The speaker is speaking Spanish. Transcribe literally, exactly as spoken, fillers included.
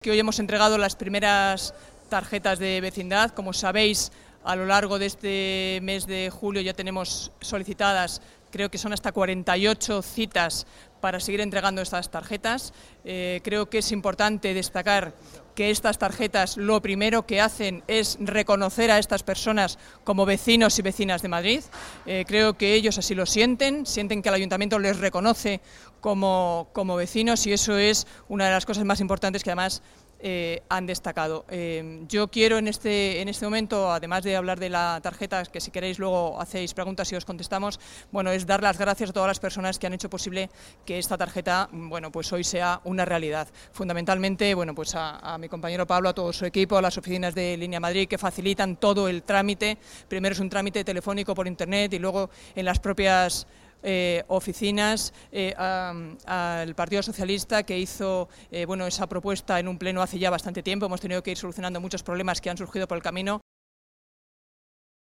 que hoy hemos entregado las primeras tarjetas de vecindad. Como sabéis, a lo largo de este mes de julio ya tenemos solicitadas, creo que son hasta cuarenta y ocho citas para seguir entregando estas tarjetas. Eh, creo que es importante destacar que estas tarjetas lo primero que hacen es reconocer a estas personas como vecinos y vecinas de Madrid. Eh, creo que ellos así lo sienten, sienten que el Ayuntamiento les reconoce como, como vecinos, y eso es una de las cosas más importantes que además Eh, han destacado. Eh, yo quiero en este, en este momento, además de hablar de la tarjeta, que si queréis luego hacéis preguntas y os contestamos, bueno, es dar las gracias a todas las personas que han hecho posible que esta tarjeta, bueno, pues hoy sea una realidad. Fundamentalmente, bueno, pues a, a mi compañero Pablo, a todo su equipo, a las oficinas de Línea Madrid, que facilitan todo el trámite. Primero es un trámite telefónico por internet y luego en las propias Eh, oficinas, eh, a, al Partido Socialista, que hizo eh, bueno, esa propuesta en un pleno hace ya bastante tiempo. Hemos tenido que ir solucionando muchos problemas que han surgido por el camino.